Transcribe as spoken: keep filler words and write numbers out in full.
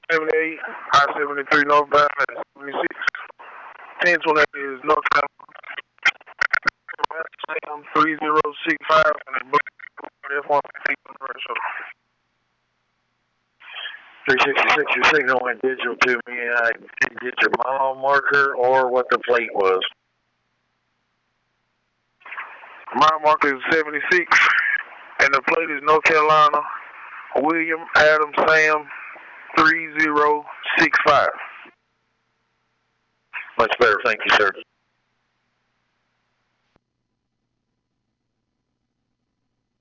seventy-eight, I seventy-three northbound at seventy-six. ten twenty-eight is North Carolina. Sam three zero six five and F one fifteen commercial. three sixty-six, your signal went digital to me, and I didn't get your mile marker or what the plate was. Mile marker is seventy-six, and the plate is North Carolina, William Adam Sam three zero six five. Much better, thank you, sir.